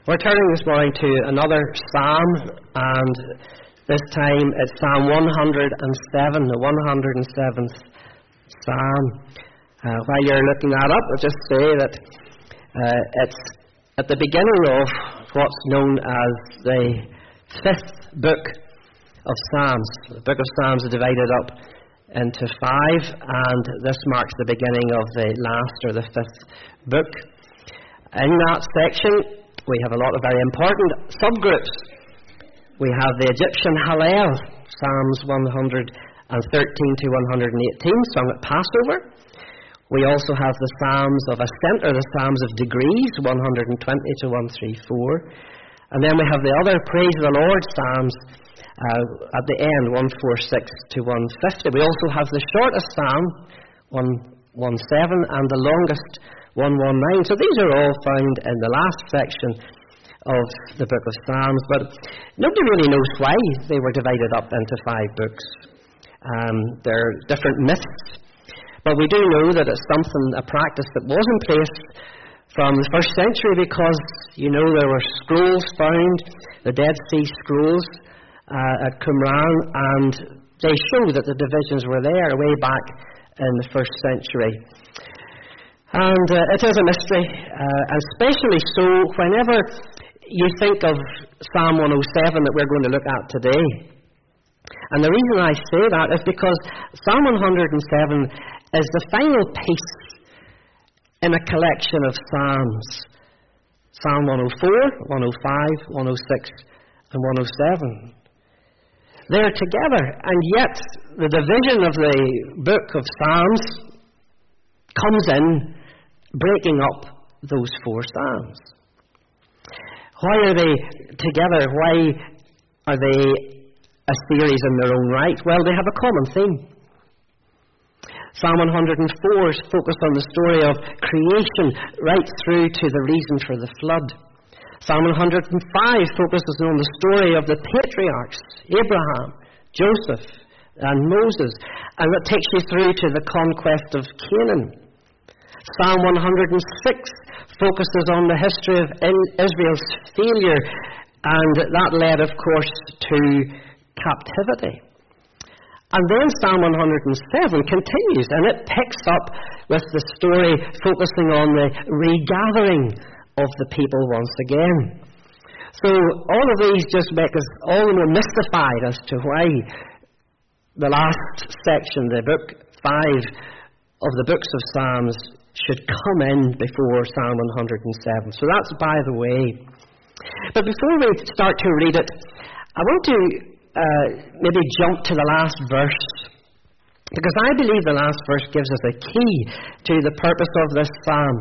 We're turning this morning to another psalm, and this time it's Psalm 107, the 107th psalm. While you're looking that up, I'll just say that it's at the beginning of what's known as the fifth book of Psalms. The book of Psalms is divided up into 5, and this marks the beginning of the last or the fifth book. In that section, we have a lot of very important subgroups. We have the Egyptian Hallel, Psalms 113 to 118, sung at Passover. We also have the Psalms of Ascent, or the Psalms of Degrees, 120 to 134. And then we have the other Praise the Lord Psalms at the end, 146 to 150. We also have the shortest Psalm, 117, and the longest, 119. So these are all found in the last section of the book of Psalms, but nobody really knows why they were divided up into 5 books. There are different myths, but we do know that it's a practice that was in place from the first century, because, there were scrolls found, the Dead Sea Scrolls at Qumran, and they show that the divisions were there way back in the first century. And it is a mystery, especially so whenever you think of Psalm 107 that we're going to look at today. And the reason I say that is because Psalm 107 is the final piece in a collection of Psalms. Psalm 104, 105, 106, and 107. They're together, and yet the division of the book of Psalms comes in breaking up those 4 psalms. Why are they together? Why are they a series in their own right? Well, they have a common theme. Psalm 104 is focused on the story of creation right through to the reason for the flood. Psalm 105 focuses on the story of the patriarchs, Abraham, Joseph, and Moses, and that takes you through to the conquest of Canaan. Psalm 106 focuses on the history of Israel's failure, and that led, of course, to captivity. And then Psalm 107 continues, and it picks up with the story focusing on the regathering of the people once again. So all of these just make us all the more mystified as to why the last section, the book 5 of the books of Psalms, should come in before Psalm 107. So that's by the way. But before we start to read it, I want to maybe jump to the last verse, because I believe the last verse gives us a key to the purpose of this psalm,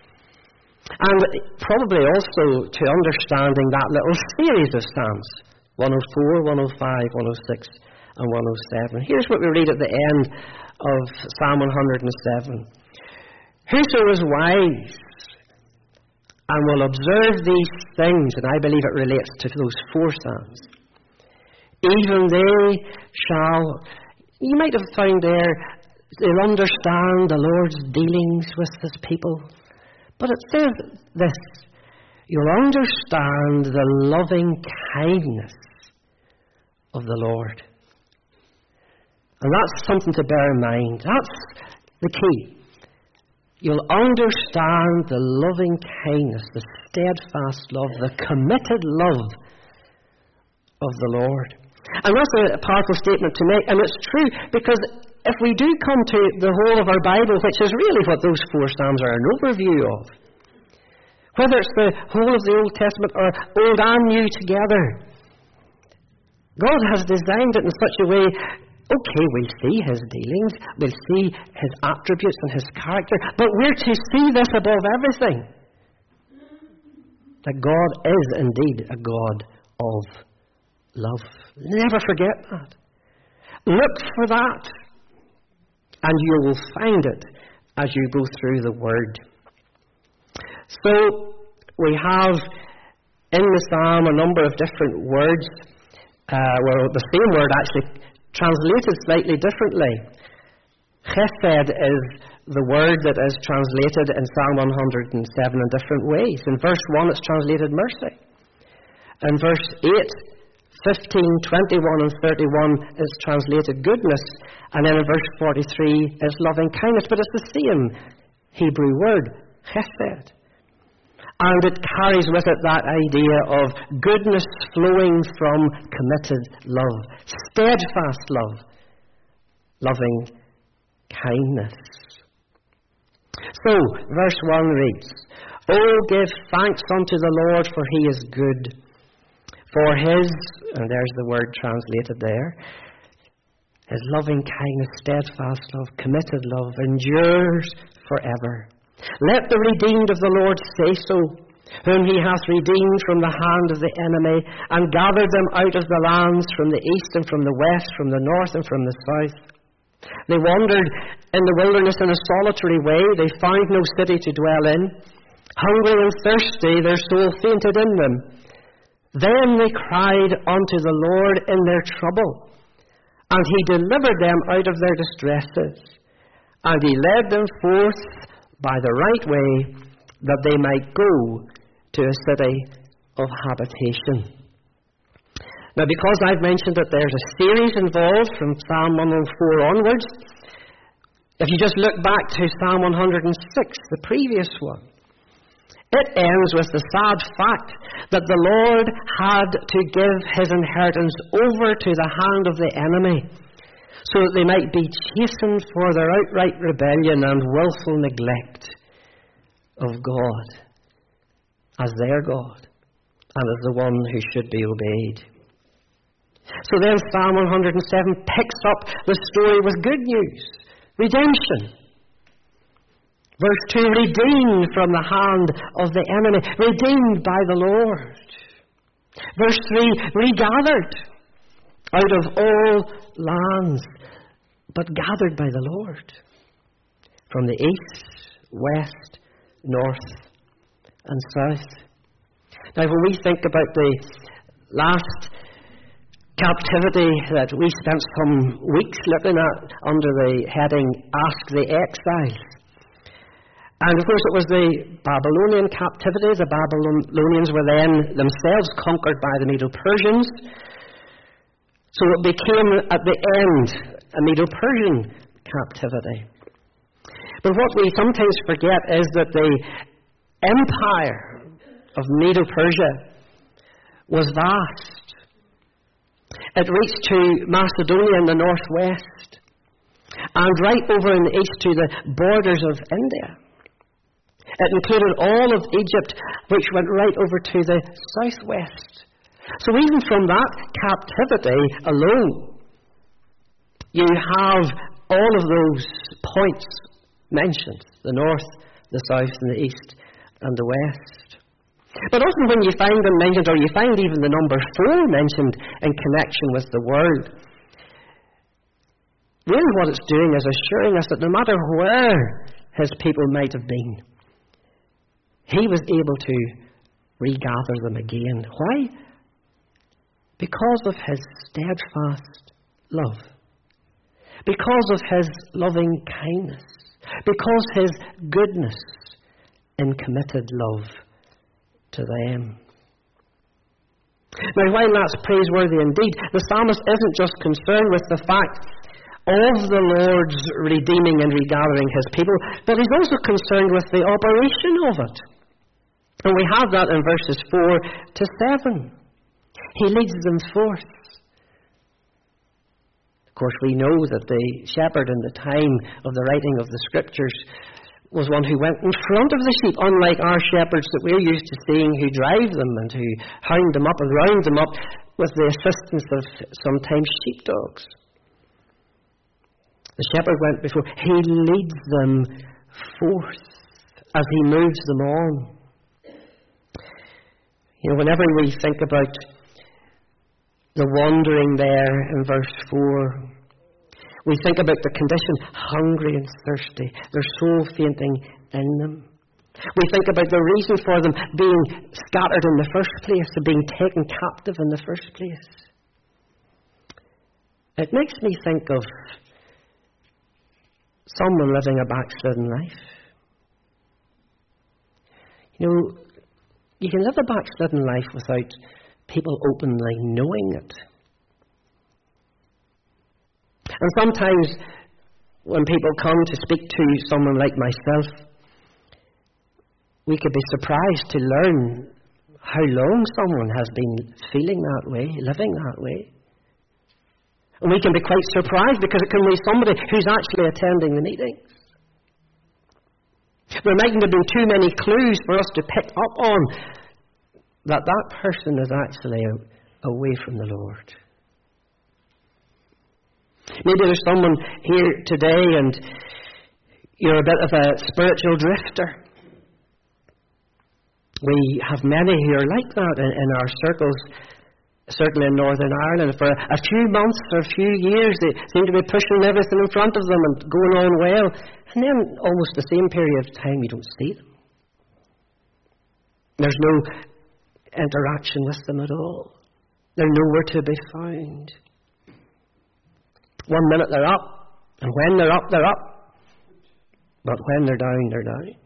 and probably also to understanding that little series of Psalms, 104, 105, 106, and 107. Here's what we read at the end of Psalm 107. Whoso is wise and will observe these things, and I believe it relates to those 4 psalms, even they shall, you might have found there, they'll understand the Lord's dealings with His people. But it says this: you'll understand the loving kindness of the Lord. And that's something to bear in mind. That's the key. You'll understand the loving kindness, the steadfast love, the committed love of the Lord. And that's a powerful statement to make, and it's true, because if we do come to the whole of our Bible, which is really what those 4 psalms are an overview of, whether it's the whole of the Old Testament or Old and New together, God has designed it in such a way. Okay, we'll see His dealings, we'll see His attributes and His character, but we're to see this above everything: that God is indeed a God of love. Never forget that. Look for that, and you will find it as you go through the Word. So, we have in the psalm a number of different words, the same word actually translated slightly differently. Chesed is the word that is translated in Psalm 107 in different ways. In verse 1 it's translated mercy. In verse 8, 15, 21 and 31 is translated goodness. And then in verse 43 is loving kindness. But it's the same Hebrew word, chesed. And it carries with it that idea of goodness flowing from committed love, steadfast love, loving kindness. So, verse 1 reads, "Oh, give thanks unto the Lord, for he is good. For his," and there's the word translated there, "his loving kindness, steadfast love, committed love, endures forever. Let the redeemed of the Lord say so, whom he hath redeemed from the hand of the enemy, and gathered them out of the lands, from the east and from the west, from the north and from the south. They wandered in the wilderness in a solitary way. They found no city to dwell in. Hungry and thirsty, their soul fainted in them. Then they cried unto the Lord in their trouble, and he delivered them out of their distresses. And he led them forth by the right way, that they might go to a city of habitation." Now, because I've mentioned that there's a series involved from Psalm 104 onwards, if you just look back to Psalm 106, the previous one, it ends with the sad fact that the Lord had to give his inheritance over to the hand of the enemy, so that they might be chastened for their outright rebellion and willful neglect of God as their God and as the one who should be obeyed. So then Psalm 107 picks up the story with good news, redemption. Verse 2, redeemed from the hand of the enemy, redeemed by the Lord. Verse 3, regathered out of all lands, but gathered by the Lord, from the east, west, north, and south. Now, when we think about the last captivity that we spent some weeks looking at under the heading Ask the Exiles, and of course it was the Babylonian captivity. The Babylonians were then themselves conquered by the Medo-Persians. So it became, at the end, a Medo-Persian captivity. But what we sometimes forget is that the empire of Medo-Persia was vast. It reached to Macedonia in the northwest, and right over in the east to the borders of India. It included all of Egypt, which went right over to the southwest. So even from that captivity alone, you have all of those points mentioned: the north, the south, and the east, and the west. But often when you find them mentioned, or you find even the number 4 mentioned in connection with the word, really what it's doing is assuring us that no matter where his people might have been, he was able to regather them again. Why? Because of his steadfast love. Because of his loving kindness. Because his goodness in committed love to them. Now, while that's praiseworthy indeed, the psalmist isn't just concerned with the fact of the Lord's redeeming and regathering his people, but he's also concerned with the operation of it. And we have that in verses 4 to 7. He leads them forth. Of course, we know that the shepherd in the time of the writing of the scriptures was one who went in front of the sheep, unlike our shepherds that we're used to seeing who drive them and who hound them up and round them up with the assistance of sometimes sheepdogs. The shepherd went before. He leads them forth as he moves them on. You know, whenever we think about the wandering there in verse 4, we think about the condition, hungry and thirsty, their soul fainting in them. We think about the reason for them being scattered in the first place, and being taken captive in the first place. It makes me think of someone living a backslidden life. You know, you can live a backslidden life without people openly knowing it. And sometimes when people come to speak to someone like myself, we could be surprised to learn how long someone has been feeling that way, living that way. And we can be quite surprised because it can be somebody who's actually attending the meetings. There mightn't have been too many clues for us to pick up on that person is actually away from the Lord. Maybe there's someone here today and you're a bit of a spiritual drifter. We have many who are like that in our circles, certainly in Northern Ireland. For a few months or a few years, they seem to be pushing everything in front of them and going on well. And then almost the same period of time, you don't see them. There's no interaction with them at all. They're nowhere to be found. 1 minute they're up, and when they're up, they're up. But when they're down, they're down.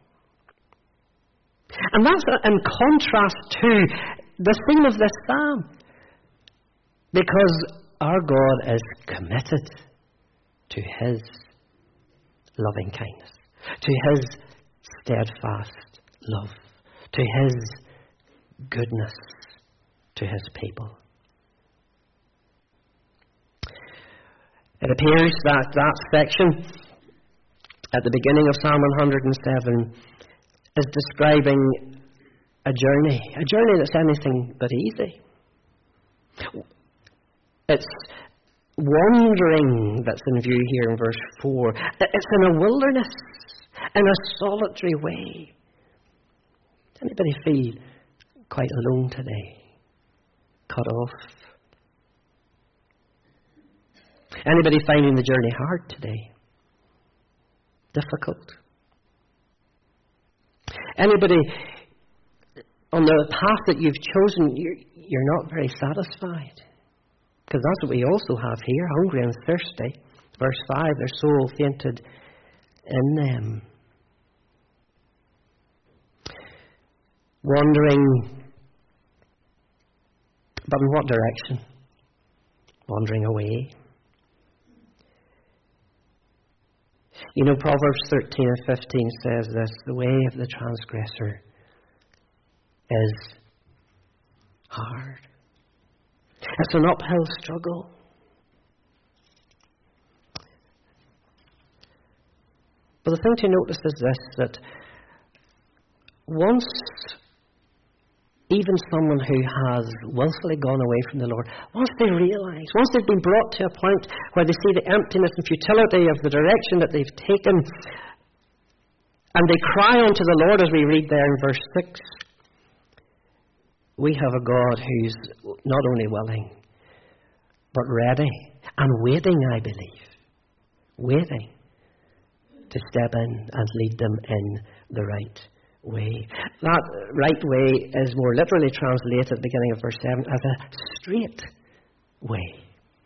And that's in contrast to the theme of this psalm. Because our God is committed to His loving kindness, to His steadfast love, to His goodness to His people. It appears that section at the beginning of Psalm 107 is describing a journey that's anything but easy. It's wandering that's in view here in verse 4. It's in a wilderness, in a solitary way. Does anybody feel quite alone today? Cut off? Anybody finding the journey hard today? Difficult? Anybody on the path that you've chosen, you're not very satisfied? Because that's what we also have here, hungry and thirsty. Verse 5, their soul fainted in them. Wandering, but in what direction? Wandering away. You know, Proverbs 13 and 15 says this: the way of the transgressor is hard. It's an uphill struggle. But the thing to notice is this, that once even someone who has willfully gone away from the Lord, once they realise, once they've been brought to a point where they see the emptiness and futility of the direction that they've taken, and they cry unto the Lord, as we read there in verse 6, we have a God who's not only willing, but ready and waiting, I believe, waiting to step in and lead them in the right way. That right way is more literally translated at the beginning of verse 7 as a straight way.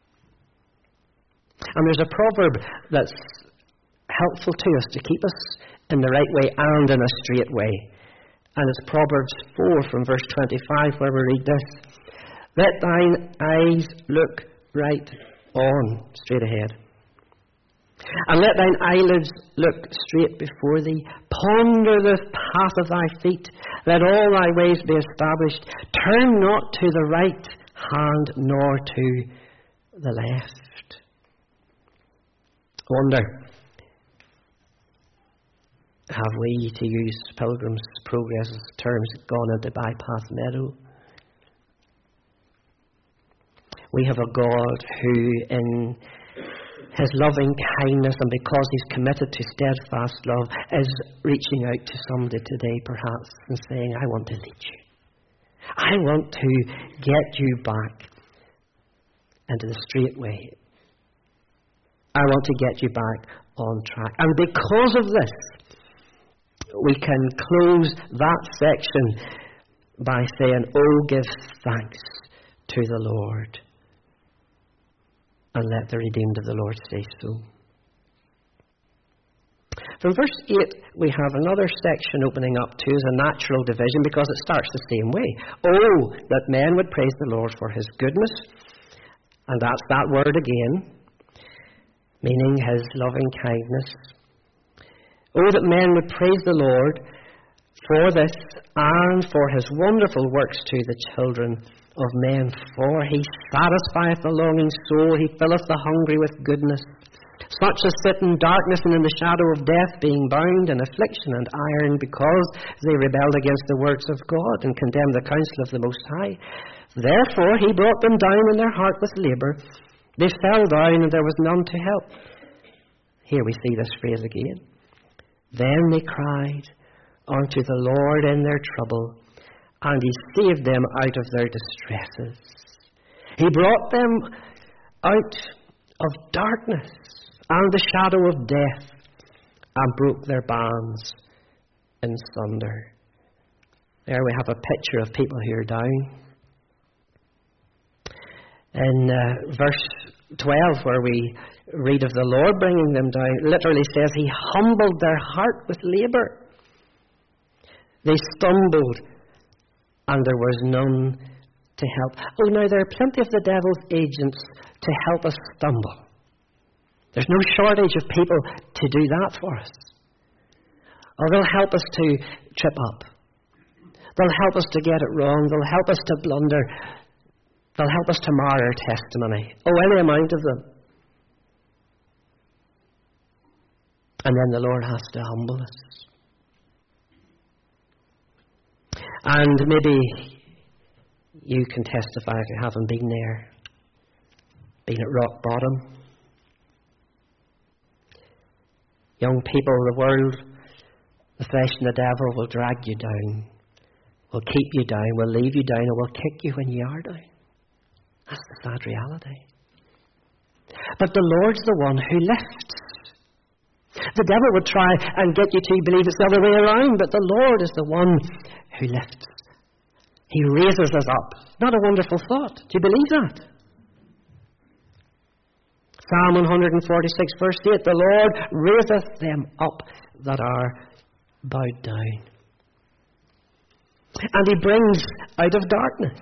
And there's a proverb that's helpful to us to keep us in the right way and in a straight way. And it's Proverbs 4 from verse 25 where we read this: let thine eyes look right on, straight ahead, and let thine eyelids look straight before thee. Ponder the path of thy feet. Let all thy ways be established. Turn not to the right hand nor to the left. I wonder, have we, to use Pilgrim's Progress terms, gone into Bypass Meadow? We have a God who, in His loving kindness and because He's committed to steadfast love, is reaching out to somebody today perhaps and saying, I want to lead you. I want to get you back into the straight way. I want to get you back on track. And because of this, we can close that section by saying, oh, give thanks to the Lord, and let the redeemed of the Lord say so. From verse 8, we have another section opening up too as a natural division because it starts the same way. Oh, that men would praise the Lord for his goodness. And that's that word again, meaning his loving kindness. Oh, that men would praise the Lord for this and for his wonderful works to the children of men. For he satisfieth the longing soul, he filleth the hungry with goodness. Such as sit in darkness and in the shadow of death, being bound in affliction and iron, because they rebelled against the words of God and condemned the counsel of the Most High. Therefore he brought them down in their heart with labour. They fell down, and there was none to help. Here we see this phrase again. Then they cried unto the Lord in their trouble, and he saved them out of their distresses. He brought them out of darkness and the shadow of death, and broke their bands in sunder. There we have a picture of people who are down. In verse 12, where we read of the Lord bringing them down, it literally says he humbled their heart with labour. They stumbled, and there was none to help. Oh, now there are plenty of the devil's agents to help us stumble. There's no shortage of people to do that for us. Or they'll help us to trip up. They'll help us to get it wrong. They'll help us to blunder. They'll help us to mar our testimony. Oh, any amount of them. And then the Lord has to humble us. And maybe you can testify if you haven't been there. Been at rock bottom. Young people, the world, the flesh and the devil will drag you down, will keep you down, will leave you down, and will kick you when you are down. That's the sad reality. But the Lord's the one who lifts. The devil would try and get you to believe it's the other way around, but the Lord is the one who lifts. He raises us up. Not a wonderful thought. Do you believe that? Psalm 146, verse 8, the Lord raiseth them up that are bowed down. And he brings out of darkness.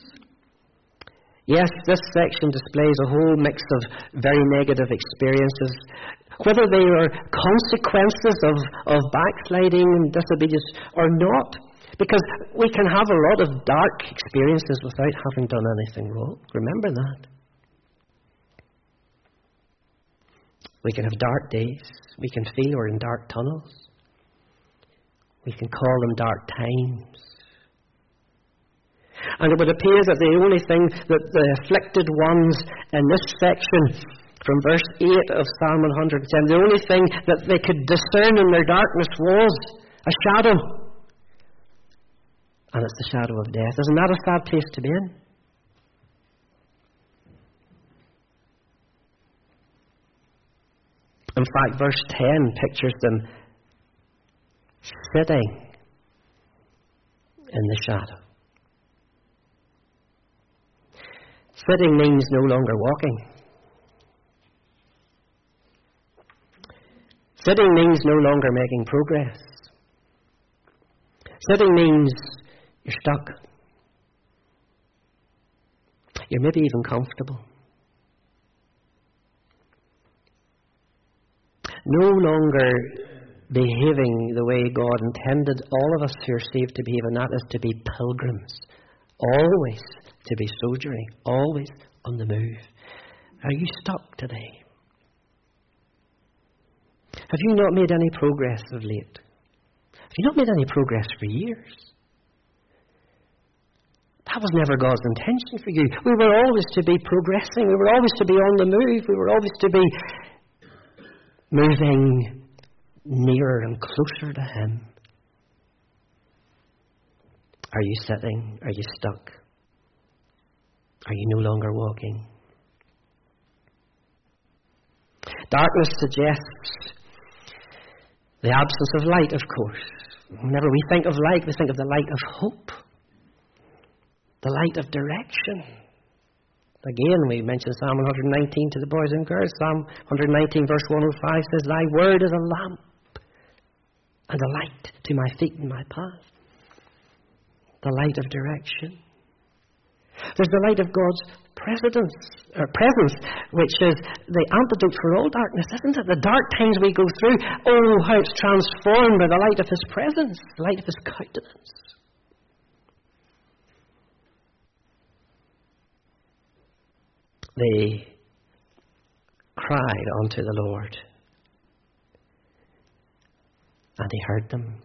Yes, this section displays a whole mix of very negative experiences, whether they are consequences of backsliding and disobedience or not, because we can have a lot of dark experiences without having done anything wrong. Remember that. We can have dark days. We can feel we're in dark tunnels. We can call them dark times. And it would appear that the only thing that the afflicted ones in this section, from verse 8 of Psalm 110, the only thing that they could discern in their darkness was a shadow. And it's the shadow of death. Isn't that a sad place to be in? In fact, verse 10 pictures them sitting in the shadow. Sitting means no longer walking. Sitting means no longer making progress. Sitting means you're stuck. You're maybe even comfortable. No longer behaving the way God intended all of us who are saved to behave, and that is to be pilgrims. Always to be sojourning. Always on the move. Are you stuck today? Have you not made any progress of late? Have you not made any progress for years? That was never God's intention for you. We were always to be progressing. We were always to be on the move. We were always to be moving nearer and closer to Him. Are you sitting? Are you stuck? Are you no longer walking? Darkness suggests the absence of light, of course. Whenever we think of light, we think of the light of hope, the light of direction. Again, we mentioned Psalm 119 to the boys and girls. Psalm 119 verse 105 says, Thy word is a lamp and a light to my feet and my path. The light of direction. There's the light of God's presence, which is the antidote for all darkness, isn't it? The dark times we go through, oh, how it's transformed by the light of His presence, the light of His countenance. They cried unto the Lord, and He heard them.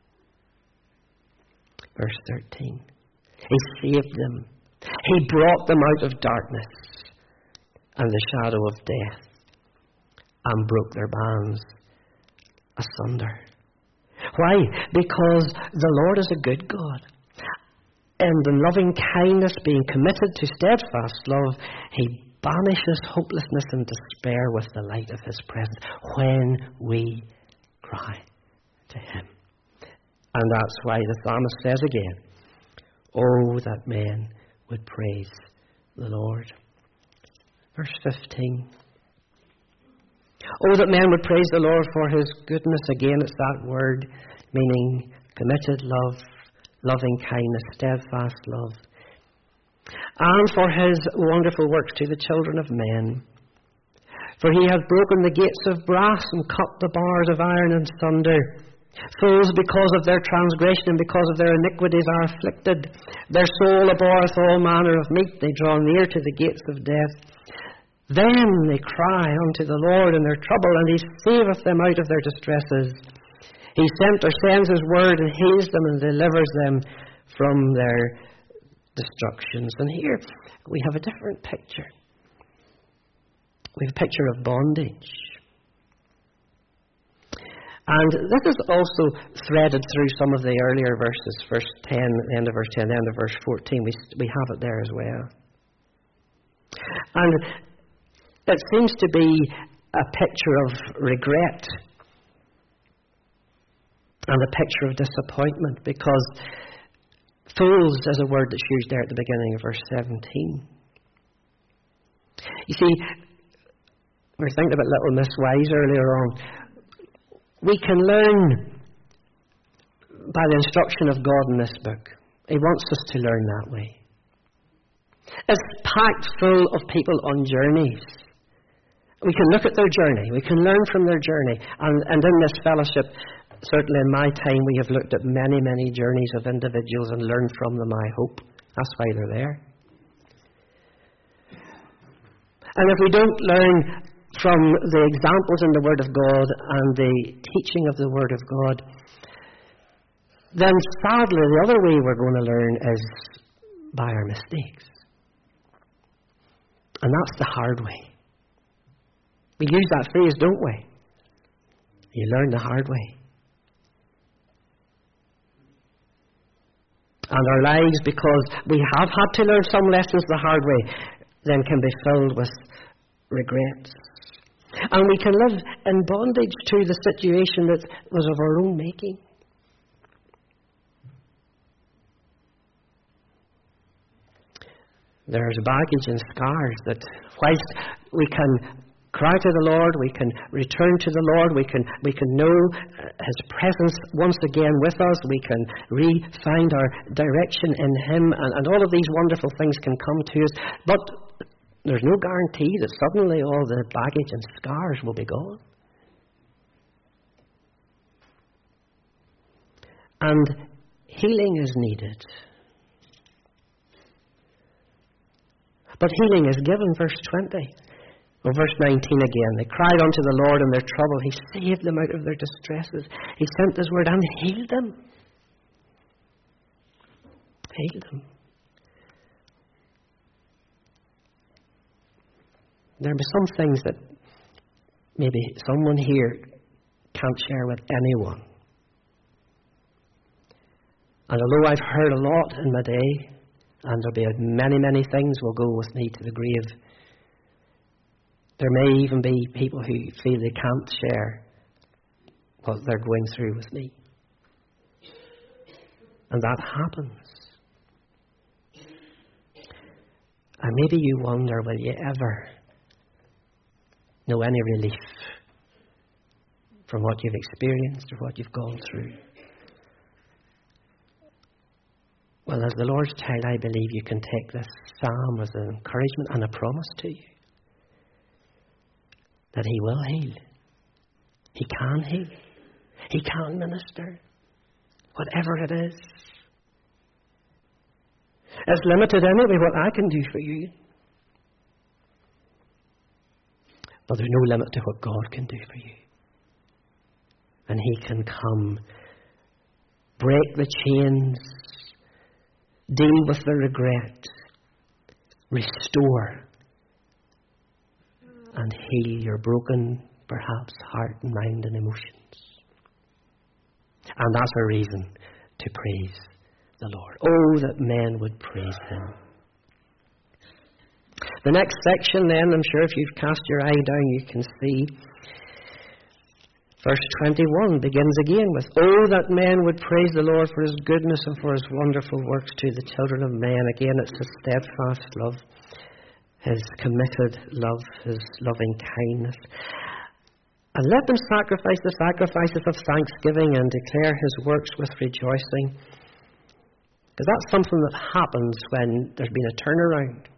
Verse 13. He saved them. He brought them out of darkness and the shadow of death, and broke their bands asunder. Why? Because the Lord is a good God. And in loving kindness, being committed to steadfast love, He banishes hopelessness and despair with the light of His presence when we cry to Him. And that's why the psalmist says again, oh, that men would praise the Lord. Verse 15. Oh, that men would praise the Lord for His goodness. Again, it's that word meaning committed love, loving kindness, steadfast love. And for His wonderful works to the children of men. For He hath broken the gates of brass and cut the bars of iron in sunder. Fools, because of their transgression and because of their iniquities, are afflicted. Their soul abhorreth all manner of meat. They draw near to the gates of death. Then they cry unto the Lord in their trouble, and He saveth them out of their distresses. He sends His word and heals them and delivers them from their destructions. And here we have a different picture. We have a picture of bondage. And this is also threaded through some of the earlier verses, verse 10, the end of verse 10, the end of verse 14. We have it there as well. And it seems to be a picture of regret and a picture of disappointment, because fools is a word that's used there at the beginning of verse 17. You see, we were thinking about little Miss Wise earlier on. We can learn by the instruction of God in this book. He wants us to learn that way. It's packed full of people on journeys. We can look at their journey. We can learn from their journey. And in this fellowship, certainly in my time, we have looked at many, many journeys of individuals and learned from them, I hope. That's why they're there. And if we don't learn from the examples in the Word of God and the teaching of the Word of God, then sadly the other way we're going to learn is by our mistakes. And that's the hard way. We use that phrase, don't we? You learn the hard way. And our lives, because we have had to learn some lessons the hard way, then can be filled with regrets. And we can live in bondage to the situation that was of our own making. There's baggage and scars that, whilst we can cry to the Lord, we can return to the Lord, we can know His presence once again with us, we can re-find our direction in Him, and all of these wonderful things can come to us. But there's no guarantee that suddenly all the baggage and scars will be gone. And healing is needed. But healing is given, verse 20. Or verse 19 again. They cried unto the Lord in their trouble. He saved them out of their distresses. He sent His word and healed them. Healed them. There will be some things that maybe someone here can't share with anyone. And although I've heard a lot in my day, and there'll be many, many things will go with me to the grave, there may even be people who feel they can't share what they're going through with me. And that happens. And maybe you wonder, will you ever know any relief from what you've experienced or what you've gone through. Well, as the Lord's child, I believe you can take this psalm as an encouragement and a promise to you that He will heal. He can heal. He can minister. Whatever it is. It's limited anyway what I can do for you. But there's no limit to what God can do for you. And He can come, break the chains, deal with the regret, restore, and heal your broken, perhaps, heart and mind and emotions. And that's a reason to praise the Lord. Oh, that men would praise Him. The next section then, I'm sure if you've cast your eye down you can see, verse 21 begins again with, oh, that men would praise the Lord for His goodness and for His wonderful works to the children of men. Again, it's His steadfast love, His committed love, His loving kindness. And let them sacrifice the sacrifices of thanksgiving and declare His works with rejoicing. Because that's something that happens when there's been a turnaround.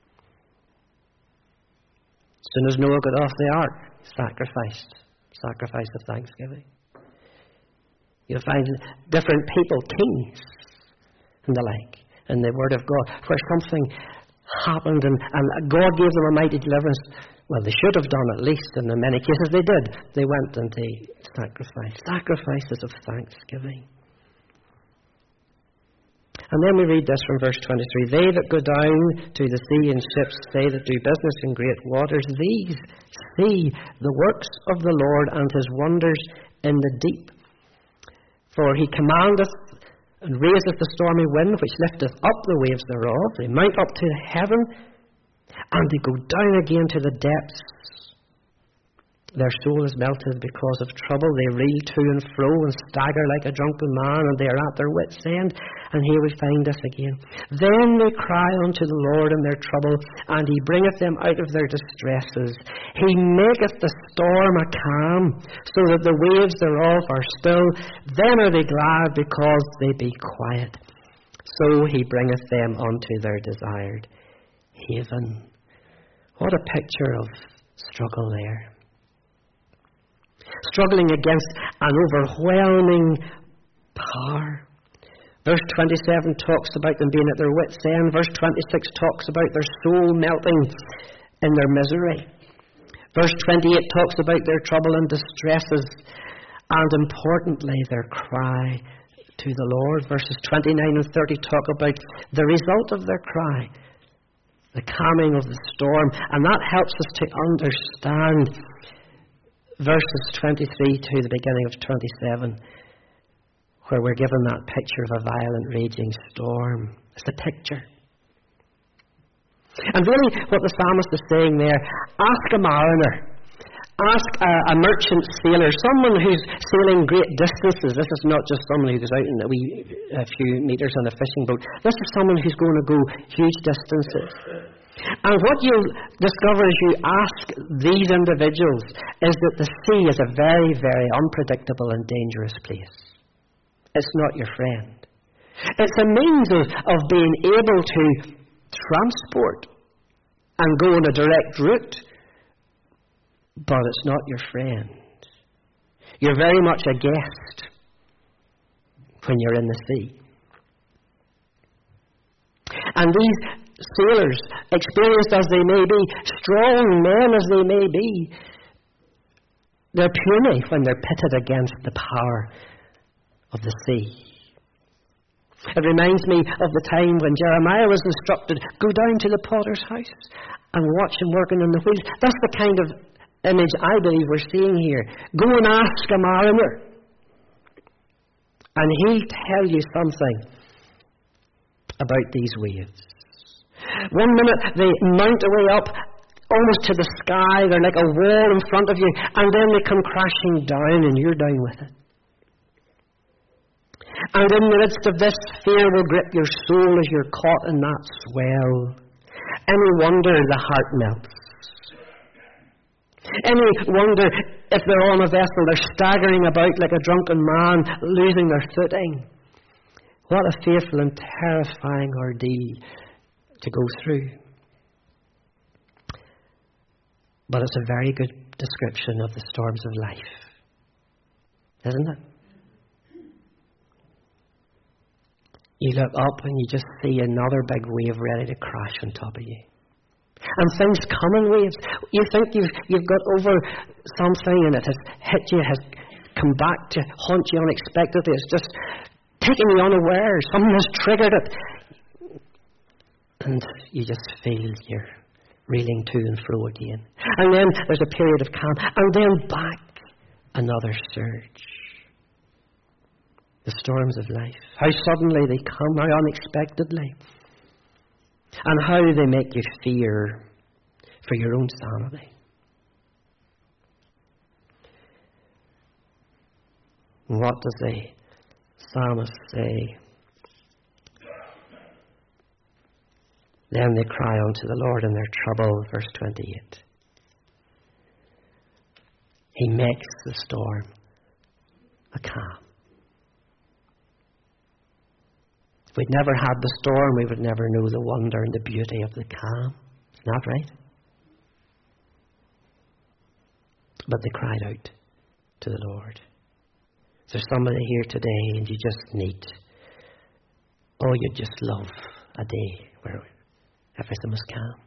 As soon as Noah got off the ark, sacrifice of thanksgiving. You'll find different people, kings and the like, in the Word of God, where something happened and God gave them a mighty deliverance. Well, they should have done at least, and in many cases they did. They went and they sacrificed. Sacrifices of thanksgiving. And then we read this from verse 23. They that go down to the sea in ships, they that do business in great waters, these see the works of the Lord and His wonders in the deep. For He commandeth and raiseth the stormy wind, which lifteth up the waves thereof. They mount up to heaven, and they go down again to the depths. Their soul is melted because of trouble. They reel to and fro and stagger like a drunken man, and they are at their wits' end. And here we find this again. Then they cry unto the Lord in their trouble, and He bringeth them out of their distresses. He maketh the storm a calm, so that the waves thereof are still. Then are they glad because they be quiet. So He bringeth them unto their desired haven. What a picture of struggle there. Struggling against an overwhelming power. Verse 27 talks about them being at their wits' end. Verse 26 talks about their soul melting in their misery. Verse 28 talks about their trouble and distresses, and importantly, their cry to the Lord. Verses 29 and 30 talk about the result of their cry, the calming of the storm, and that helps us to understand verses 23 to the beginning of 27, where we're given that picture of a violent raging storm. It's a picture. And really what the psalmist is saying there, ask a mariner, ask a merchant sailor, someone who's sailing great distances. This is not just someone who goes out in a few meters on a fishing boat. This is someone who's going to go huge distances. And what you'll discover as you ask these individuals is that the sea is a very, very unpredictable and dangerous place. It's not your friend. It's a means of being able to transport and go on a direct route, but it's not your friend. You're very much a guest when you're in the sea. And these sailors, experienced as they may be, strong men as they may be, they're puny when they're pitted against the power of the sea. It reminds me of the time when Jeremiah was instructed, go down to the potter's house and watch him working in the wheels. That's the kind of image I believe we're seeing here. Go and ask a mariner, and he'll tell you something about these waves. One minute they mount away up almost to the sky, they're like a wall in front of you, and then they come crashing down and you're down with it. And in the midst of this, fear will grip your soul as you're caught in that swell. Any wonder the heart melts? Any wonder If they're on a vessel, they're staggering about like a drunken man, losing their footing. What a fearful and terrifying ordeal to go through. But it's a very good description of the storms of life, isn't it? You look up and you just see another big wave ready to crash on top of you. And things come in waves. You think you've got over something and it has hit you, has come back to haunt you unexpectedly. It's just taking you unaware. Something has triggered it. And you just feel you're reeling to and fro again. And then there's a period of calm. And then back another surge. The storms of life. How suddenly they come, how unexpectedly. And how they make you fear for your own sanity. What does the psalmist say? Then they cry unto the Lord in their trouble, verse 28. He makes the storm a calm. If we'd never had the storm, we would never know the wonder and the beauty of the calm. Isn't that right? But they cried out to the Lord. Is there somebody here today and you just need, you just love a day where everything was calm?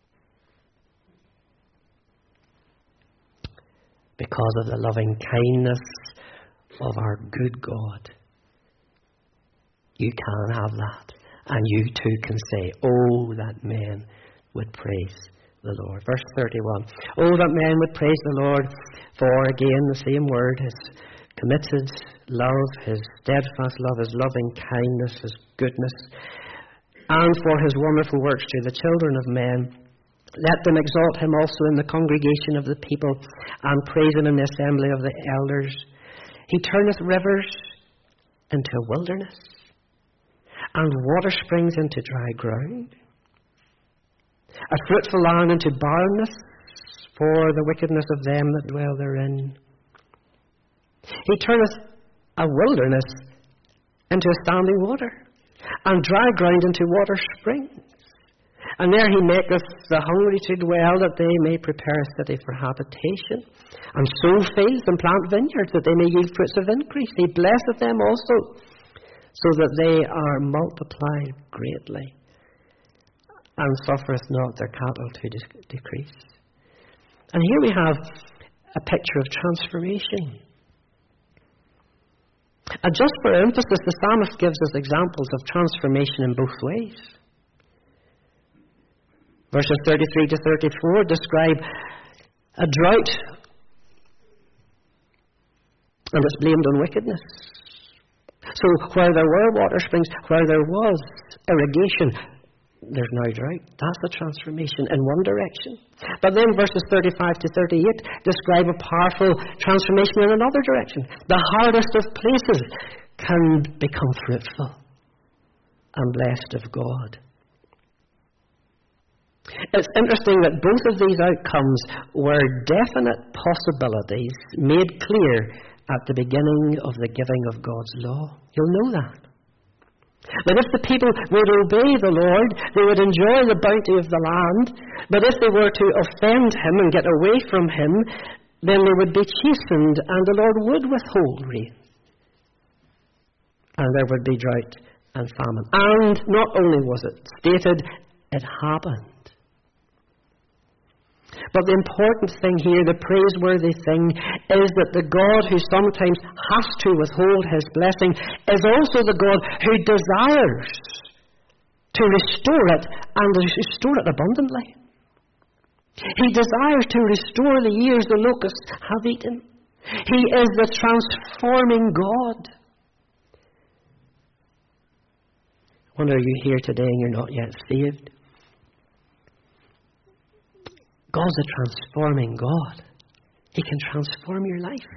Because of the loving kindness of our good God, you can have that. And you too can say, oh, that men would praise the Lord. Verse 31. Oh, that men would praise the Lord for, again, the same word, his committed love, his steadfast love, his loving kindness, his goodness, and for his wonderful works to the children of men. Let them exalt him also in the congregation of the people, and praise him in the assembly of the elders. He turneth rivers into a wilderness, and water springs into dry ground. A fruitful land into barrenness, for the wickedness of them that dwell therein. He turneth a wilderness into a standing water, and dry ground into water springs. And there he maketh the hungry to dwell, that they may prepare a city for habitation, and sow fields and plant vineyards, that they may yield fruits of increase. He blesseth them also, so that they are multiplied greatly, and suffereth not their cattle to decrease. And here we have a picture of transformation. And just for emphasis, the psalmist gives us examples of transformation in both ways. Verses 33 to 34 describe a drought, and it's blamed on wickedness. So where there were water springs, where there was irrigation, there's now drought. That's a transformation in one direction. But then verses 35 to 38 describe a powerful transformation in another direction. The hardest of places can become fruitful and blessed of God. It's interesting that both of these outcomes were definite possibilities made clear at the beginning of the giving of God's law. You'll know that. That if the people would obey the Lord, they would enjoy the bounty of the land. But if they were to offend him and get away from him, then they would be chastened, and the Lord would withhold rain. And there would be drought and famine. And not only was it stated, it happened. But the important thing here, the praiseworthy thing, is that the God who sometimes has to withhold his blessing is also the God who desires to restore it, and restore it abundantly. He desires to restore the years the locusts have eaten. He is the transforming God. I wonder, are you here today and you're not yet saved? God's a transforming God. He can transform your life.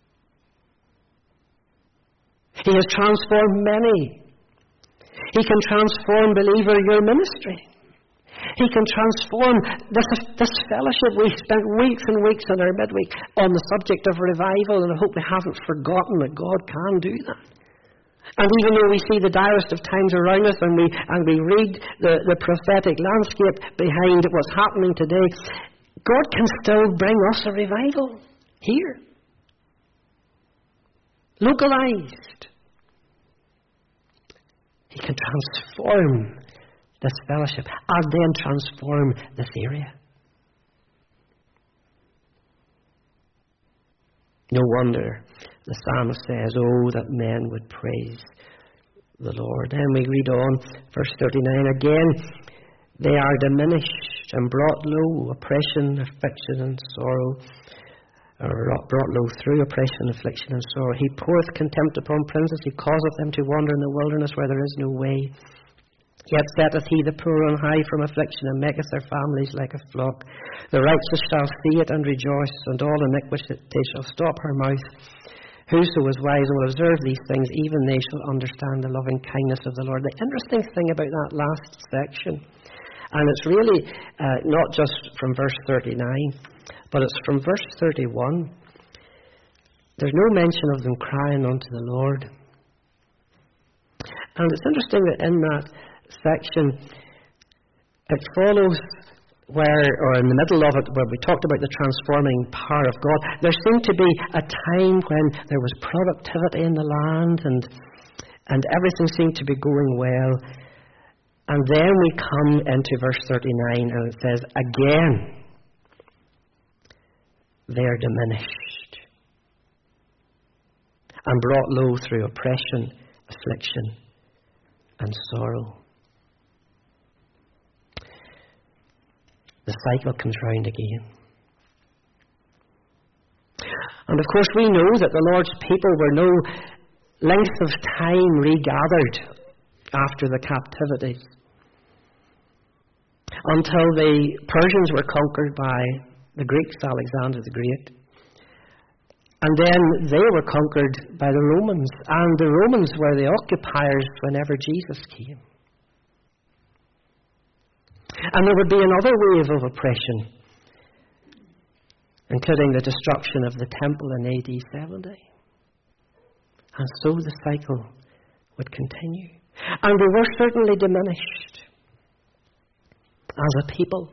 He has transformed many. He can transform, believer, your ministry. He can transform this fellowship. We spent weeks and weeks in our midweek on the subject of revival, and I hope we haven't forgotten that God can do that. And even though we see the direst of times around us, and we read the prophetic landscape behind what's happening today, God can still bring us a revival here. Localized. He can transform this fellowship and then transform this area. No wonder the psalmist says, "Oh, that men would praise the Lord." Then we read on, verse 39, again, they are diminished and brought low, oppression, affliction, and sorrow. Or brought low through oppression, affliction, and sorrow. He poureth contempt upon princes, he causeth them to wander in the wilderness where there is no way. Yet setteth he the poor on high from affliction, and maketh their families like a flock. The righteous shall see it and rejoice, and all iniquity shall stop her mouth. Whoso is wise and will observe these things, even they shall understand the loving kindness of the Lord. The interesting thing about that last section, and it's really not just from verse 39, but it's from verse 31. There's no mention of them crying unto the Lord. And it's interesting that in that section, it follows or in the middle of it, where we talked about the transforming power of God, there seemed to be a time when there was productivity in the land and everything seemed to be going well. And then we come into verse 39 and it says, again, they are diminished and brought low through oppression, affliction, and sorrow. The cycle comes round again. And of course we know that the Lord's people were no length of time regathered after the captivity, until the Persians were conquered by the Greeks, Alexander the Great. And then they were conquered by the Romans. And the Romans were the occupiers whenever Jesus came. And there would be another wave of oppression, including the destruction of the temple in AD 70. And so the cycle would continue. And we were certainly diminished as a people.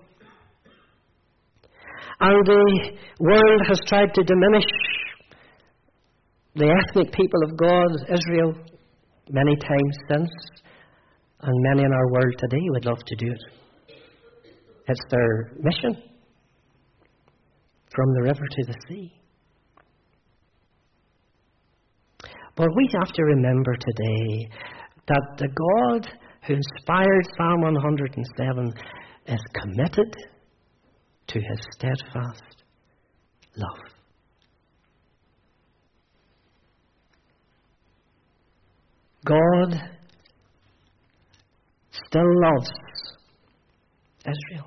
And the world has tried to diminish the ethnic people of God, Israel, many times since. And many in our world today would love to do it. It's their mission. From the river to the sea. But we have to remember today that the God who inspired Psalm 107 is committed to his steadfast love. God still loves Israel.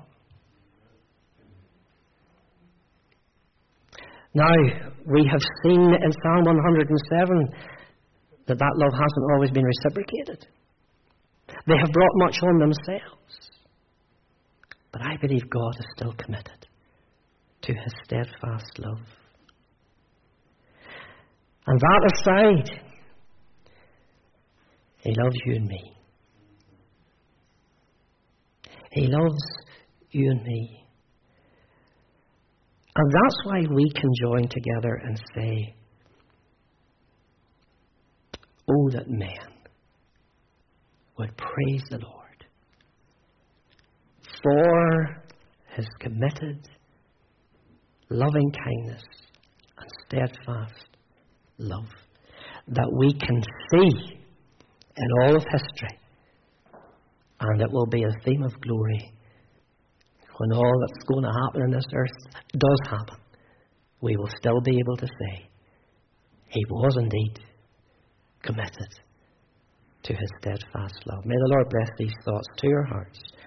Now, we have seen in Psalm 107 that love hasn't always been reciprocated. They have brought much on themselves. But I believe God is still committed to his steadfast love. And that aside, he loves you and me. He loves you and me. And that's why we can join together and say, oh, that man would praise the Lord for his committed, loving kindness and steadfast love that we can see in all of history. And it will be a theme of glory when all that's going to happen on this earth does happen. We will still be able to say, he was indeed committed to his steadfast love. May the Lord bless these thoughts to your hearts.